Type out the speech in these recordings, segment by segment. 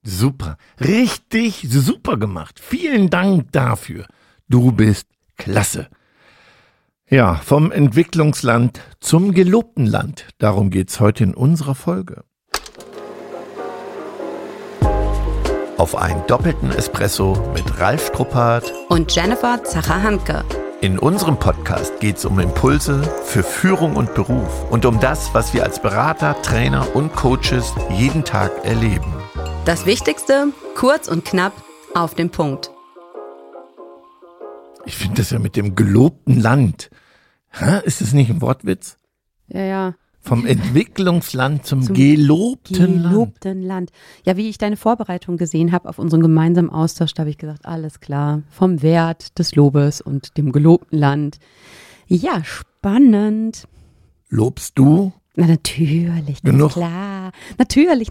Super, richtig super gemacht. Vielen Dank dafür. Du bist klasse. Ja, vom Entwicklungsland zum gelobten Land. Darum geht's heute in unserer Folge. Auf einen doppelten Espresso mit Ralf Struppart und Jennifer Zacher-Handke. In unserem Podcast geht's um Impulse für Führung und Beruf und um das, was wir als Berater, Trainer und Coaches jeden Tag erleben. Das Wichtigste, kurz und knapp, auf den Punkt. Ich finde das ja mit dem gelobten Land. Ist das nicht ein Wortwitz? Ja. Vom Entwicklungsland zum gelobten Land. Ja, wie ich deine Vorbereitung gesehen habe auf unseren gemeinsamen Austausch, da habe ich gesagt, alles klar, vom Wert des Lobes und dem gelobten Land. Ja, spannend. Lobst du? Na natürlich, genug? Klar. Natürlich.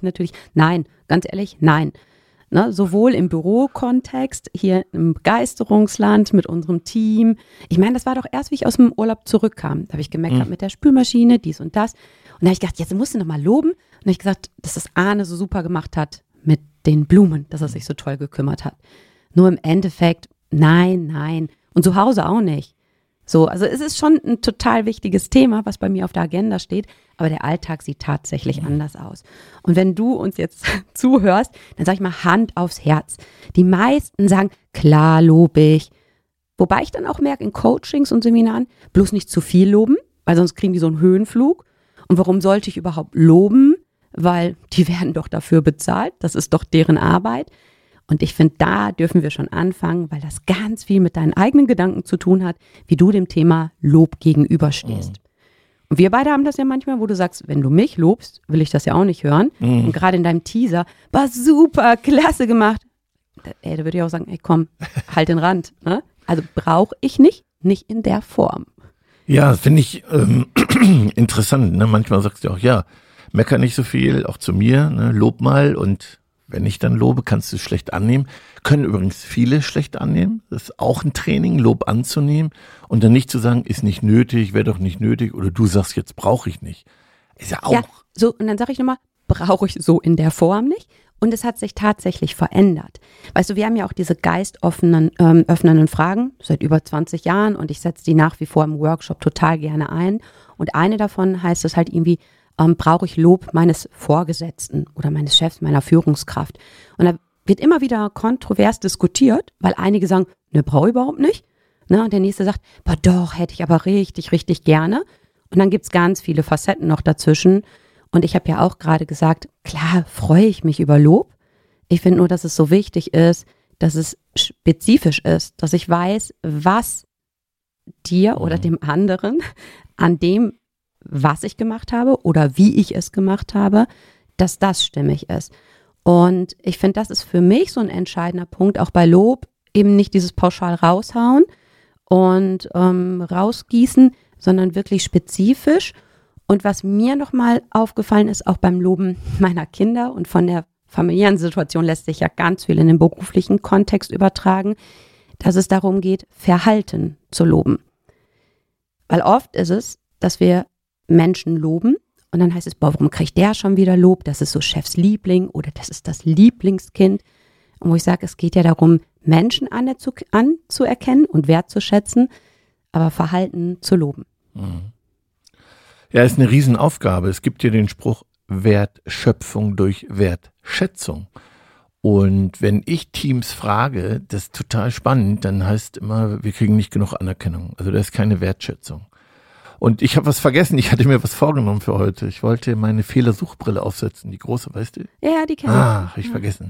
Nein, ganz ehrlich, nein. Ne, sowohl im Bürokontext, hier im Begeisterungsland mit unserem Team. Ich meine, das war doch erst, wie ich aus dem Urlaub zurückkam. Da habe ich gemeckert mit der Spülmaschine, dies und das. Und da habe ich gedacht, jetzt musst du noch mal loben. Und da habe ich gesagt, dass das Arne so super gemacht hat mit den Blumen, dass er sich so toll gekümmert hat. Nur im Endeffekt, nein. Und zu Hause auch nicht. So, also es ist schon ein total wichtiges Thema, was bei mir auf der Agenda steht, aber der Alltag sieht tatsächlich anders aus. Und wenn du uns jetzt zuhörst, dann sag ich mal Hand aufs Herz. Die meisten sagen, klar lobe ich. Wobei ich dann auch merke in Coachings und Seminaren, bloß nicht zu viel loben, weil sonst kriegen die so einen Höhenflug. Und warum sollte ich überhaupt loben? Weil die werden doch dafür bezahlt, das ist doch deren Arbeit. Und ich finde, da dürfen wir schon anfangen, weil das ganz viel mit deinen eigenen Gedanken zu tun hat, wie du dem Thema Lob gegenüberstehst. Und wir beide haben das ja manchmal, wo du sagst, wenn du mich lobst, will ich das ja auch nicht hören. Und gerade in deinem Teaser, war super, klasse gemacht. Da würde ich auch sagen, ey komm, halt den Rand. Ne? Also brauche ich nicht in der Form. Ja, finde ich interessant. Ne? Manchmal sagst du auch, ja, mecker nicht so viel, auch zu mir, ne? Lob mal und wenn ich dann lobe, kannst du es schlecht annehmen. Können übrigens viele schlecht annehmen. Das ist auch ein Training, Lob anzunehmen und dann nicht zu sagen, ist nicht nötig, wäre doch nicht nötig oder du sagst, jetzt brauche ich nicht. Ist ja auch. Ja, so, und dann sage ich nochmal, brauche ich so in der Form nicht. Und es hat sich tatsächlich verändert. Weißt du, wir haben ja auch diese öffnenden Fragen seit über 20 Jahren und ich setze die nach wie vor im Workshop total gerne ein. Und eine davon heißt es halt irgendwie, brauche ich Lob meines Vorgesetzten oder meines Chefs, meiner Führungskraft. Und da wird immer wieder kontrovers diskutiert, weil einige sagen, ne, brauche ich überhaupt nicht. Ne, und der nächste sagt, boah, doch, hätte ich aber richtig gerne. Und dann gibt's ganz viele Facetten noch dazwischen. Und ich habe ja auch gerade gesagt, klar, freue ich mich über Lob. Ich finde nur, dass es so wichtig ist, dass es spezifisch ist, dass ich weiß, was dir oder dem anderen an dem, was ich gemacht habe oder wie ich es gemacht habe, dass das stimmig ist. Und ich finde, das ist für mich so ein entscheidender Punkt, auch bei Lob, eben nicht dieses pauschal raushauen und rausgießen, sondern wirklich spezifisch. Und was mir nochmal aufgefallen ist, auch beim Loben meiner Kinder und von der familiären Situation lässt sich ja ganz viel in den beruflichen Kontext übertragen, dass es darum geht, Verhalten zu loben. Weil oft ist es, dass wir Menschen loben und dann heißt es, boah, warum kriegt der schon wieder Lob? Das ist so Chefs Liebling oder das ist das Lieblingskind. Und wo ich sage, es geht ja darum, Menschen anzuerkennen und wertzuschätzen, aber Verhalten zu loben. Ja, ist eine Riesenaufgabe. Es gibt ja den Spruch, Wertschöpfung durch Wertschätzung. Und wenn ich Teams frage, das ist total spannend, dann heißt immer, wir kriegen nicht genug Anerkennung. Also da ist keine Wertschätzung. Und ich habe was vergessen, ich hatte mir was vorgenommen für heute. Ich wollte meine Fehlersuchbrille aufsetzen, die große, weißt du? Ja, die kenne ich. Habe ich vergessen.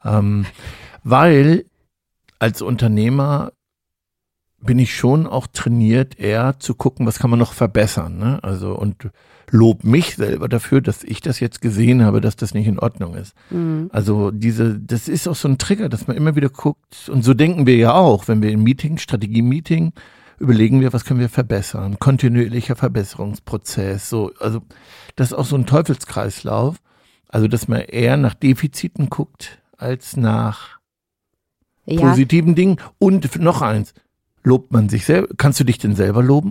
Weil als Unternehmer bin ich schon auch trainiert, eher zu gucken, was kann man noch verbessern. Ne? Also und lob mich selber dafür, dass ich das jetzt gesehen habe, dass das nicht in Ordnung ist. Also das ist auch so ein Trigger, dass man immer wieder guckt. Und so denken wir ja auch, wenn wir im Meeting, Strategie-Meeting, überlegen wir, was können wir verbessern. Kontinuierlicher Verbesserungsprozess. So, also das ist auch so ein Teufelskreislauf. Also dass man eher nach Defiziten guckt, als nach positiven Dingen. Und noch eins, lobt man sich selber? Kannst du dich denn selber loben?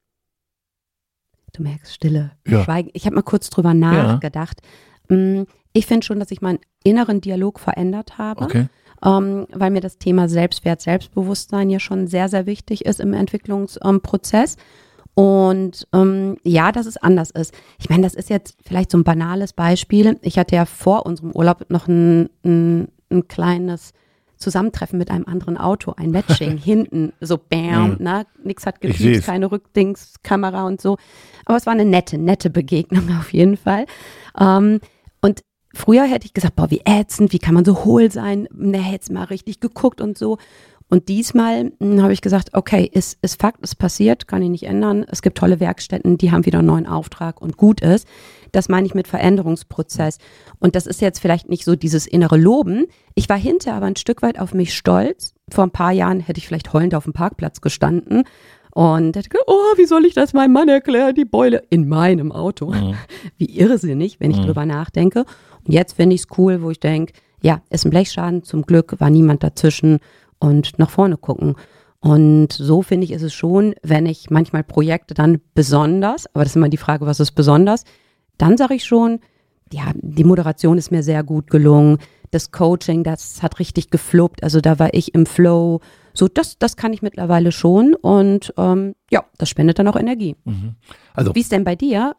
Du merkst Stille, Ja. Schweigen. Ich habe mal kurz drüber nachgedacht. Ich finde schon, dass ich meinen inneren Dialog verändert habe, Okay. weil mir das Thema Selbstwert, Selbstbewusstsein ja schon sehr, sehr wichtig ist im Entwicklungsprozess. Und ja, dass es anders ist. Ich meine, das ist jetzt vielleicht so ein banales Beispiel. Ich hatte ja vor unserem Urlaub noch ein kleines Zusammentreffen mit einem anderen Auto, ein Matching hinten, so bam, ne? Nix hat gepiept, keine Rückdingskamera und so. Aber es war eine nette Begegnung auf jeden Fall. Und früher hätte ich gesagt, boah, wie ätzend, wie kann man so hohl sein? Ne, hätte mal richtig geguckt und so. Und diesmal habe ich gesagt, okay, ist Fakt, ist passiert, kann ich nicht ändern. Es gibt tolle Werkstätten, die haben wieder einen neuen Auftrag und gut ist. Das meine ich mit Veränderungsprozess. Und das ist jetzt vielleicht nicht so dieses innere Loben. Ich war hinterher aber ein Stück weit auf mich stolz. Vor ein paar Jahren hätte ich vielleicht heulend auf dem Parkplatz gestanden und hätte gedacht, oh, wie soll ich das meinem Mann erklären, die Beule in meinem Auto. Mhm. Wie irrsinnig, wenn ich drüber nachdenke. Und jetzt finde ich es cool, wo ich denke, ja, ist ein Blechschaden, zum Glück war niemand dazwischen. Und nach vorne gucken. Und so finde ich, ist es schon, wenn ich manchmal Projekte dann besonders, aber das ist immer die Frage, was ist besonders, dann sage ich schon, ja, die Moderation ist mir sehr gut gelungen, das Coaching, das hat richtig gefluppt, also da war ich im Flow, so das kann ich mittlerweile schon und ja, das spendet dann auch Energie. Mhm. Also, wie ist denn bei dir?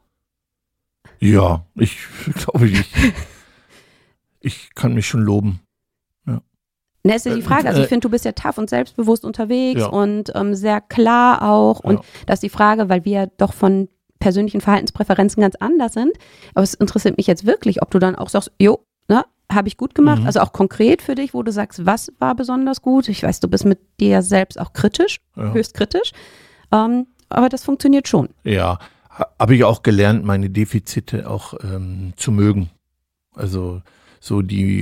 Ja, ich glaube, ich kann mich schon loben. Na, ist ja die Frage, also ich finde, du bist ja tough und selbstbewusst unterwegs ja. und sehr klar auch und das ist die Frage, weil wir ja doch von persönlichen Verhaltenspräferenzen ganz anders sind, aber es interessiert mich jetzt wirklich, ob du dann auch sagst, jo, ne, habe ich gut gemacht, also auch konkret für dich, wo du sagst, was war besonders gut, ich weiß, du bist mit dir selbst auch kritisch, höchst kritisch, aber das funktioniert schon. Ja, habe ich auch gelernt, meine Defizite auch zu mögen, also so die,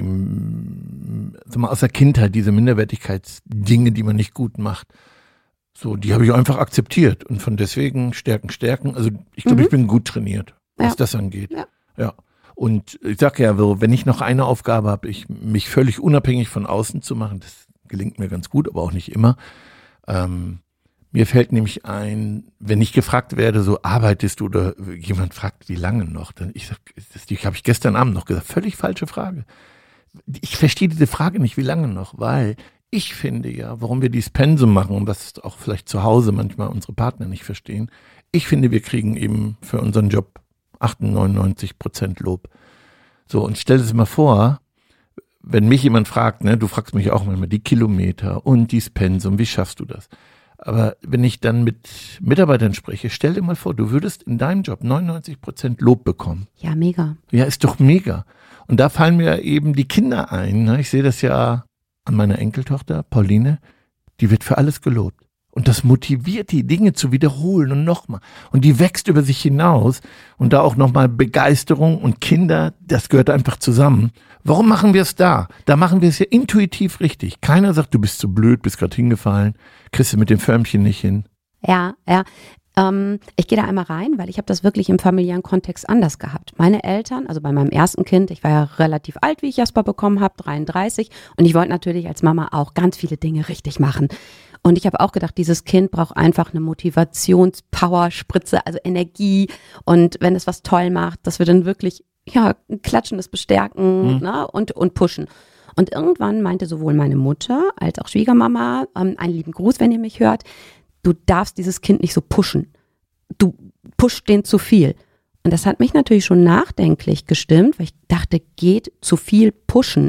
aus der Kindheit, diese Minderwertigkeitsdinge, die man nicht gut macht, so, die habe ich einfach akzeptiert und von deswegen Stärken. Also ich glaube, ich bin gut trainiert, was das angeht. Ja. Und ich sage ja, wenn ich noch eine Aufgabe habe, mich völlig unabhängig von außen zu machen, das gelingt mir ganz gut, aber auch nicht immer. Mir fällt nämlich ein, wenn ich gefragt werde, so arbeitest du oder jemand fragt, wie lange noch, dann ich sag, das habe ich gestern Abend noch gesagt, völlig falsche Frage. Ich verstehe diese Frage nicht, wie lange noch, weil ich finde ja, warum wir dieses Pensum machen und was auch vielleicht zu Hause manchmal unsere Partner nicht verstehen, ich finde, wir kriegen eben für unseren Job 98% Lob. So, und stell es mal vor, wenn mich jemand fragt, ne, du fragst mich auch manchmal die Kilometer und dieses Pensum, wie schaffst du das? Aber wenn ich dann mit Mitarbeitern spreche, stell dir mal vor, du würdest in deinem Job 99% Lob bekommen. Ja, mega. Ja, ist doch mega. Und da fallen mir eben die Kinder ein. Ne? Ich sehe das ja an meiner Enkeltochter, Pauline, die wird für alles gelobt. Und das motiviert die, Dinge zu wiederholen und nochmal. Und die wächst über sich hinaus. Und da auch nochmal Begeisterung und Kinder, das gehört einfach zusammen. Warum machen wir es da? Da machen wir es ja intuitiv richtig. Keiner sagt, du bist zu blöd, bist gerade hingefallen, kriegst du mit dem Förmchen nicht hin. Ja. Ich gehe da einmal rein, weil ich habe das wirklich im familiären Kontext anders gehabt. Meine Eltern, also bei meinem ersten Kind, ich war ja relativ alt, wie ich Jasper bekommen habe, 33. Und ich wollte natürlich als Mama auch ganz viele Dinge richtig machen. Und ich habe auch gedacht, dieses Kind braucht einfach eine Motivationspower-Spritze, also Energie. Und wenn es was toll macht, dass wir dann wirklich ein klatschendes Bestärken ne, und pushen. Und irgendwann meinte sowohl meine Mutter als auch Schwiegermama, einen lieben Gruß, wenn ihr mich hört, du darfst dieses Kind nicht so pushen. Du pusht den zu viel. Und das hat mich natürlich schon nachdenklich gestimmt, weil ich dachte, geht zu viel pushen.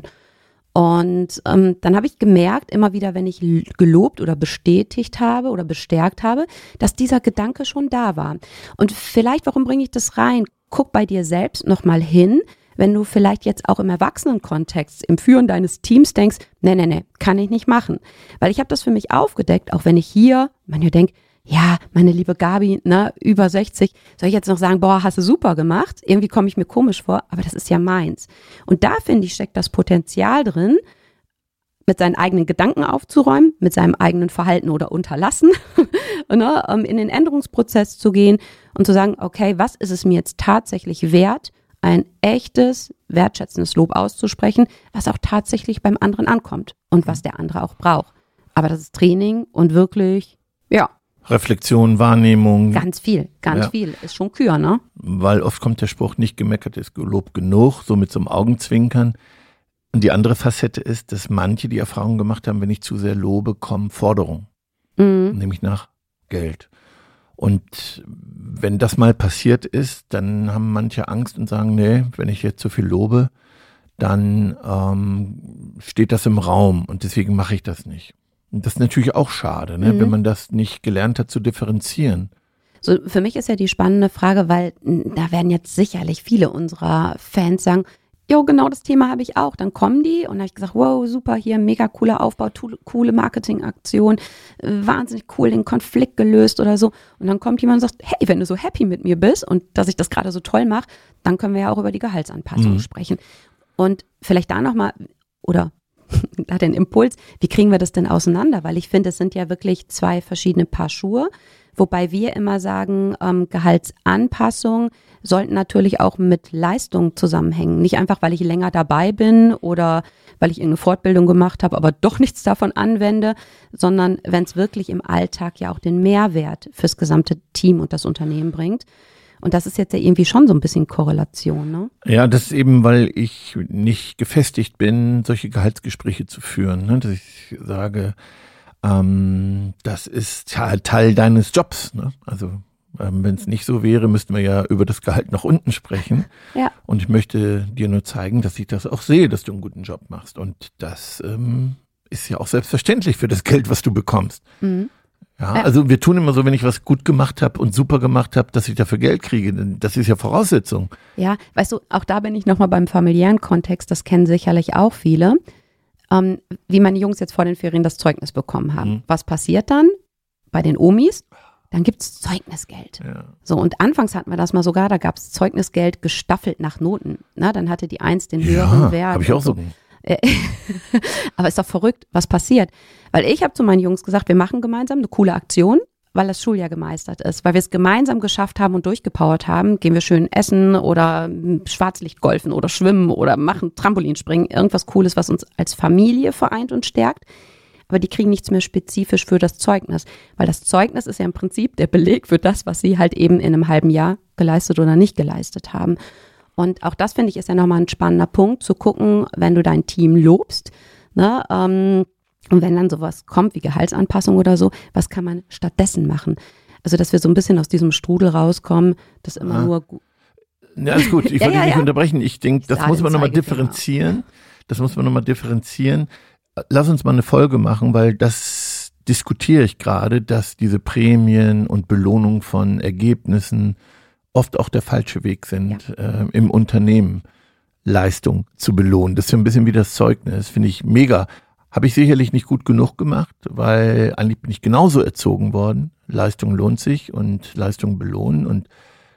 Und dann habe ich gemerkt, immer wieder, wenn ich gelobt oder bestätigt habe oder bestärkt habe, dass dieser Gedanke schon da war. Und vielleicht, warum bringe ich das rein? Guck bei dir selbst nochmal hin, wenn du vielleicht jetzt auch im Erwachsenenkontext, im Führen deines Teams denkst, nee, kann ich nicht machen. Weil ich habe das für mich aufgedeckt, auch wenn ich hier, manchmal denke, ja, meine liebe Gabi, ne, über 60, soll ich jetzt noch sagen, boah, hast du super gemacht? Irgendwie komme ich mir komisch vor, aber das ist ja meins. Und da, finde ich, steckt das Potenzial drin, mit seinen eigenen Gedanken aufzuräumen, mit seinem eigenen Verhalten oder Unterlassen, ne, in den Änderungsprozess zu gehen und zu sagen, okay, was ist es mir jetzt tatsächlich wert, ein echtes, wertschätzendes Lob auszusprechen, was auch tatsächlich beim anderen ankommt und was der andere auch braucht. Aber das ist Training und wirklich, Reflexion, Wahrnehmung. Ganz viel. Ist schon Kür, ne? Weil oft kommt der Spruch, nicht gemeckert ist gelobt genug, so mit so einem Augenzwinkern. Und die andere Facette ist, dass manche die Erfahrung gemacht haben, wenn ich zu sehr lobe, kommen Forderungen. Nämlich nach Geld. Und wenn das mal passiert ist, dann haben manche Angst und sagen, nee, wenn ich jetzt so viel lobe, dann steht das im Raum und deswegen mache ich das nicht. Und das ist natürlich auch schade, ne, wenn man das nicht gelernt hat zu differenzieren. So, für mich ist ja die spannende Frage, weil da werden jetzt sicherlich viele unserer Fans sagen, jo, genau das Thema habe ich auch. Dann kommen die und da habe ich gesagt, wow, super, hier mega cooler Aufbau, coole Marketingaktion, wahnsinnig cool den Konflikt gelöst oder so. Und dann kommt jemand und sagt, hey, wenn du so happy mit mir bist und dass ich das gerade so toll mache, dann können wir ja auch über die Gehaltsanpassung sprechen. Und vielleicht da nochmal, oder da den Impuls, wie kriegen wir das denn auseinander? Weil ich finde, es sind ja wirklich zwei verschiedene Paar Schuhe, wobei wir immer sagen, Gehaltsanpassung sollten natürlich auch mit Leistung zusammenhängen. Nicht einfach, weil ich länger dabei bin oder weil ich irgendeine Fortbildung gemacht habe, aber doch nichts davon anwende, sondern wenn es wirklich im Alltag ja auch den Mehrwert fürs gesamte Team und das Unternehmen bringt. Und das ist jetzt ja irgendwie schon so ein bisschen Korrelation, ne? Ja, das ist eben, weil ich nicht gefestigt bin, solche Gehaltsgespräche zu führen, ne? Dass ich sage, das ist Teil deines Jobs, ne? Also wenn es nicht so wäre, müssten wir ja über das Gehalt nach unten sprechen. Ja. Und ich möchte dir nur zeigen, dass ich das auch sehe, dass du einen guten Job machst. Und das ist ja auch selbstverständlich für das Geld, was du bekommst. Ja, also wir tun immer so, wenn ich was gut gemacht habe und super gemacht habe, dass ich dafür Geld kriege. Das ist ja Voraussetzung. Ja, weißt du, auch da bin ich nochmal beim familiären Kontext, das kennen sicherlich auch viele, wie meine Jungs jetzt vor den Ferien das Zeugnis bekommen haben. Was passiert dann bei den Omis? Dann gibt's Zeugnisgeld. Ja. So, und anfangs hatten wir das mal sogar, da gab's Zeugnisgeld gestaffelt nach Noten. Na, dann hatte die 1 den höheren Wert. Habe ich auch so. Aber ist doch verrückt, was passiert. Weil ich habe zu meinen Jungs gesagt, wir machen gemeinsam eine coole Aktion, weil das Schuljahr gemeistert ist. Weil wir es gemeinsam geschafft haben und durchgepowert haben, gehen wir schön essen oder Schwarzlichtgolfen oder schwimmen oder machen Trampolinspringen. Irgendwas Cooles, was uns als Familie vereint und stärkt. Aber die kriegen nichts mehr spezifisch für das Zeugnis. Weil das Zeugnis ist ja im Prinzip der Beleg für das, was sie halt eben in einem halben Jahr geleistet oder nicht geleistet haben. Und auch das, finde ich, ist ja nochmal ein spannender Punkt, zu gucken, wenn du dein Team lobst, ne, und wenn dann sowas kommt wie Gehaltsanpassung oder so, was kann man stattdessen machen? Also, dass wir so ein bisschen aus diesem Strudel rauskommen, das immer nur Ja, ist gut. Ich wollte dich nicht unterbrechen. Ich denke, das muss man nochmal differenzieren. Lass uns mal eine Folge machen, weil das diskutiere ich gerade, dass diese Prämien und Belohnung von Ergebnissen oft auch der falsche Weg sind, im Unternehmen Leistung zu belohnen. Das ist ja ein bisschen wie das Zeugnis, finde ich mega. Habe ich sicherlich nicht gut genug gemacht, weil eigentlich bin ich genauso erzogen worden. Leistung lohnt sich und Leistung belohnen und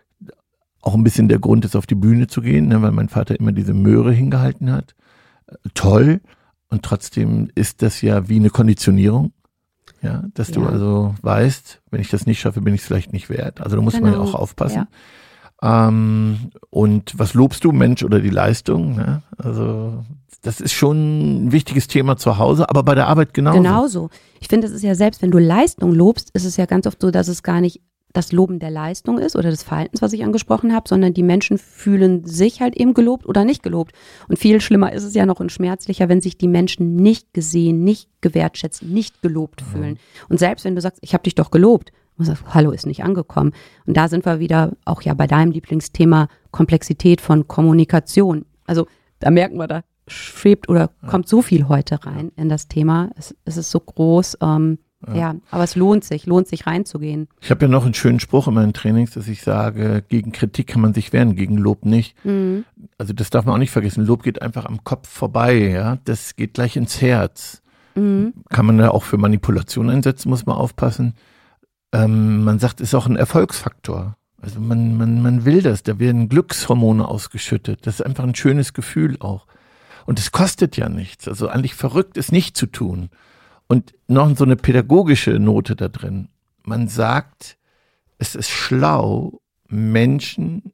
auch ein bisschen der Grund ist, auf die Bühne zu gehen, ne, weil mein Vater immer diese Möhre hingehalten hat. Toll. Und trotzdem ist das ja wie eine Konditionierung. Ja, dass du also weißt, wenn ich das nicht schaffe, bin ich es vielleicht nicht wert. Also da muss man ja auch aufpassen. Ja. Und was lobst du, Mensch oder die Leistung? Ne? Also das ist schon ein wichtiges Thema zu Hause, aber bei der Arbeit genauso. Genauso. Ich finde, es ist ja selbst, wenn du Leistung lobst, ist es ja ganz oft so, dass es gar nicht das Loben der Leistung ist oder des Verhaltens, was ich angesprochen habe, sondern die Menschen fühlen sich halt eben gelobt oder nicht gelobt. Und viel schlimmer ist es ja noch und schmerzlicher, wenn sich die Menschen nicht gesehen, nicht gewertschätzt, nicht gelobt fühlen. Und selbst wenn du sagst, ich habe dich doch gelobt, und sagst, hallo, ist nicht angekommen. Und da sind wir wieder auch ja bei deinem Lieblingsthema Komplexität von Kommunikation. Also da merken wir, da schwebt oder kommt so viel heute rein in das Thema. Es ist so groß, ja, aber es lohnt sich reinzugehen. Ich habe ja noch einen schönen Spruch in meinen Trainings, dass ich sage, gegen Kritik kann man sich wehren, gegen Lob nicht. Also das darf man auch nicht vergessen. Lob geht einfach am Kopf vorbei, ja. Das geht gleich ins Herz. Kann man da auch für Manipulation einsetzen, muss man aufpassen. Man sagt, ist auch ein Erfolgsfaktor. Also man will das, da werden Glückshormone ausgeschüttet. Das ist einfach ein schönes Gefühl auch. Und es kostet ja nichts. Also eigentlich verrückt, es nicht zu tun. Und noch so eine pädagogische Note da drin. Man sagt, es ist schlau, Menschen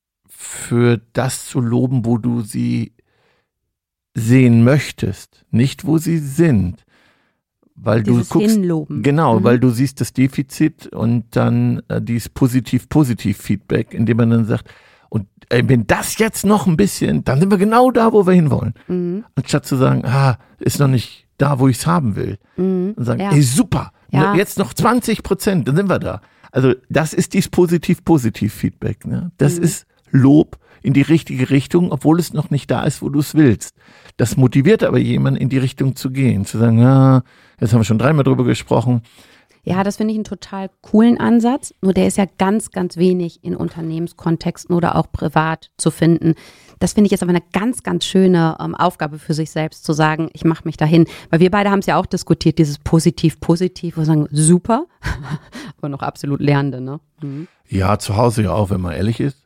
für das zu loben, wo du sie sehen möchtest, nicht wo sie sind. weil Dieses du guckst, Hinloben. genau, weil du siehst das Defizit und dann dieses Positiv-Feedback, indem man dann sagt, und wenn das jetzt noch ein bisschen, dann sind wir genau da, wo wir hinwollen. Anstatt zu sagen, ist noch nicht da, wo ich es haben will. Und sagen, ey, super, jetzt noch 20%, dann sind wir da. Also das ist dieses Positiv-Feedback. Ne? Das ist Lob in die richtige Richtung, obwohl es noch nicht da ist, wo du es willst. Das motiviert aber jemanden, in die Richtung zu gehen, zu sagen, jetzt haben wir schon 3-mal drüber gesprochen. Ja, das finde ich einen total coolen Ansatz, nur der ist ja ganz, ganz wenig in Unternehmenskontexten oder auch privat zu finden. Das finde ich jetzt aber eine ganz, ganz schöne Aufgabe für sich selbst, zu sagen, ich mache mich dahin. Weil wir beide haben es ja auch diskutiert, dieses Positiv, wo wir sagen, super, aber noch absolut Lernende, ne? Ja, zu Hause ja auch, wenn man ehrlich ist.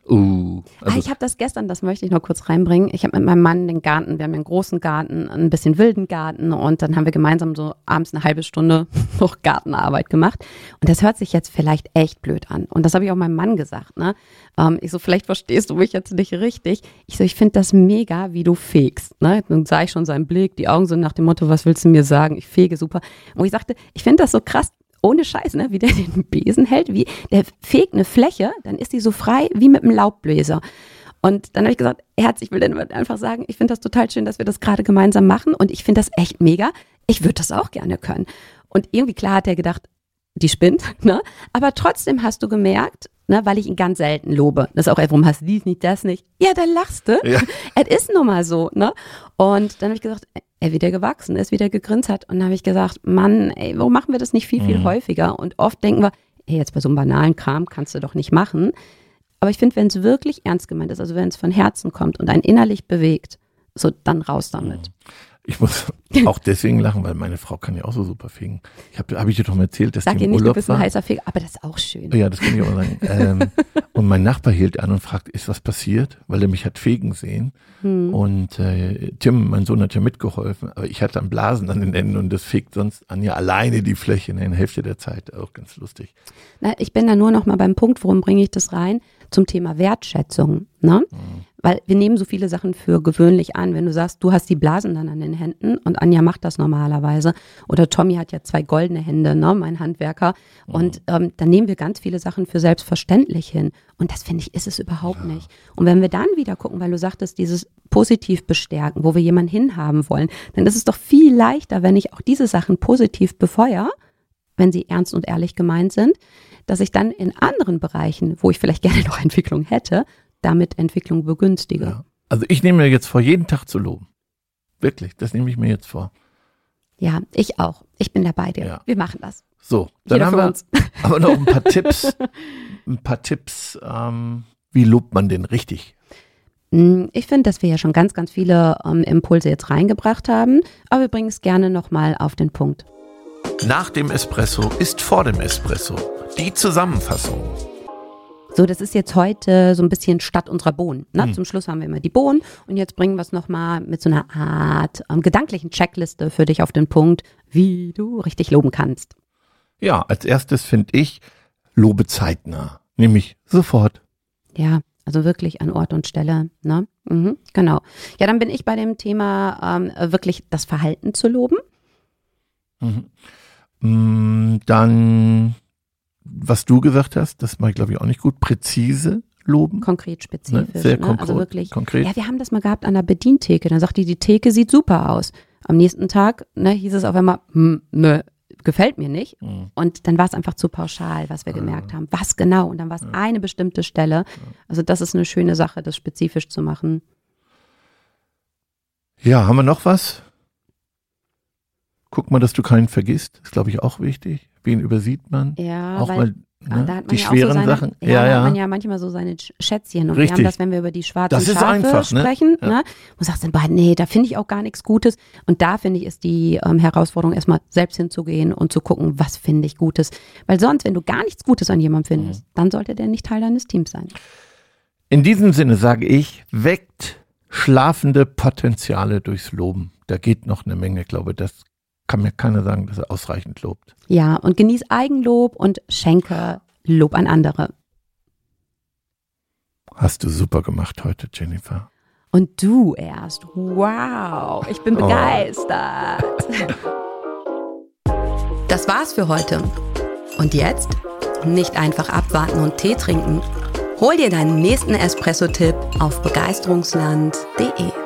Ich habe das gestern, das möchte ich noch kurz reinbringen. Ich habe mit meinem Mann den Garten, wir haben einen großen Garten, ein bisschen wilden Garten und dann haben wir gemeinsam so abends eine halbe Stunde noch Gartenarbeit gemacht. Und das hört sich jetzt vielleicht echt blöd an. Und das habe ich auch meinem Mann gesagt, ne? Ich so, vielleicht verstehst du mich jetzt nicht richtig. Ich finde das mega, wie du fegst, ne? Dann sah ich schon seinen Blick, die Augen sind nach dem Motto, was willst du mir sagen? Ich fege super. Und ich sagte, ich finde das so krass, ohne Scheiß, ne, wie der den Besen hält, der fegt eine Fläche, dann ist die so frei wie mit einem Laubbläser. Und dann habe ich gesagt, Herz, ich will dir einfach sagen, ich finde das total schön, dass wir das gerade gemeinsam machen und ich finde das echt mega. Ich würde das auch gerne können. Und irgendwie klar hat er gedacht, die spinnt, ne? Aber trotzdem hast du gemerkt, ne, weil ich ihn ganz selten lobe. Das ist auch, warum hast du dies nicht, das nicht? Ja, da lachst du. Ja. Es ist nun mal so, ne? Und dann habe ich gesagt, er wieder gewachsen ist, wieder gegrinst hat. Und dann habe ich gesagt, Mann, ey, warum machen wir das nicht viel, viel häufiger? Und oft denken wir, hey, jetzt bei so einem banalen Kram kannst du doch nicht machen. Aber ich finde, wenn es wirklich ernst gemeint ist, also wenn es von Herzen kommt und einen innerlich bewegt, so dann raus damit. Ich muss auch deswegen lachen, weil meine Frau kann ja auch so super fegen. Hab ich dir doch mal erzählt, dass Sag die im ihr nicht, Urlaub du bist war. ein heißer Feger, aber das ist auch schön. Ja, das kann ich auch sagen. Und mein Nachbar hielt an und fragt, ist was passiert? Weil er mich hat fegen sehen. Und Tim, mein Sohn, hat ja mitgeholfen, aber ich hatte dann Blasen an den Enden und das fegt sonst Anja alleine die Fläche in der Hälfte der Zeit. Auch ganz lustig. Na, ich bin da nur noch mal beim Punkt, worum bringe ich das rein? Zum Thema Wertschätzung, ne? Weil wir nehmen so viele Sachen für gewöhnlich an. Wenn du sagst, du hast die Blasen dann an den Händen und Anja macht das normalerweise. Oder Tommy hat ja 2 goldene Hände, ne, mein Handwerker. Und dann nehmen wir ganz viele Sachen für selbstverständlich hin. Und das, finde ich, ist es überhaupt nicht. Und wenn wir dann wieder gucken, weil du sagtest, dieses positiv bestärken, wo wir jemanden hinhaben wollen, dann ist es doch viel leichter, wenn ich auch diese Sachen positiv befeuere, wenn sie ernst und ehrlich gemeint sind, dass ich dann in anderen Bereichen, wo ich vielleicht gerne noch Entwicklung hätte, damit Entwicklung begünstige. Ja. Also ich nehme mir jetzt vor, jeden Tag zu loben. Wirklich, das nehme ich mir jetzt vor. Ja, ich auch. Ich bin dabei dir. Ja. Wir machen das. So, dann Jeder haben für wir uns. aber noch ein paar Tipps, wie lobt man den richtig? Ich finde, dass wir ja schon ganz, ganz viele Impulse jetzt reingebracht haben, aber wir bringen es gerne nochmal auf den Punkt. Nach dem Espresso ist vor dem Espresso. Die Zusammenfassung. So, das ist jetzt heute so ein bisschen statt unserer Bohnen. Ne? Zum Schluss haben wir immer die Bohnen und jetzt bringen wir es nochmal mit so einer Art gedanklichen Checkliste für dich auf den Punkt, wie du richtig loben kannst. Ja, als erstes finde ich, lobe zeitnah, nämlich sofort. Ja, also wirklich an Ort und Stelle. Ne? Genau. Ja, dann bin ich bei dem Thema wirklich das Verhalten zu loben. Dann, was du gesagt hast, das mache ich glaube ich auch nicht gut, präzise loben. Konkret, spezifisch. Ne? Sehr ne? Also wirklich. konkret. Ja, wir haben das mal gehabt an der Bedientheke. Dann sagte die Theke sieht super aus. Am nächsten Tag hieß es auf einmal, gefällt mir nicht. Und dann war es einfach zu pauschal, was wir gemerkt haben. Was genau? Und dann war es eine bestimmte Stelle. Also das ist eine schöne Sache, das spezifisch zu machen. Ja, haben wir noch was? Guck mal, dass du keinen vergisst. Ist, glaube ich, auch wichtig. Wen übersieht man? Ja, auch weil mal da hat man die ja schweren auch so seine, Sachen. Ja, da hat man ja manchmal so seine Schätzchen. Und Richtig. wir haben das, wenn wir über die schwarzen Das ist Schafe einfach, ne? sprechen. Ja. Ne? Und sagst dann, nee, da finde ich auch gar nichts Gutes. Und da, finde ich, ist die Herausforderung, erstmal selbst hinzugehen und zu gucken, was finde ich Gutes. Weil sonst, wenn du gar nichts Gutes an jemandem findest, dann sollte der nicht Teil deines Teams sein. In diesem Sinne sage ich, weckt schlafende Potenziale durchs Loben. Da geht noch eine Menge, glaube ich. Das kann mir keiner sagen, dass er ausreichend lobt. Ja, und genieß Eigenlob und schenke Lob an andere. Hast du super gemacht heute, Jennifer. Und du erst. Wow, ich bin begeistert. Das war's für heute. Und jetzt? Nicht einfach abwarten und Tee trinken. Hol dir deinen nächsten Espresso-Tipp auf begeisterungsland.de.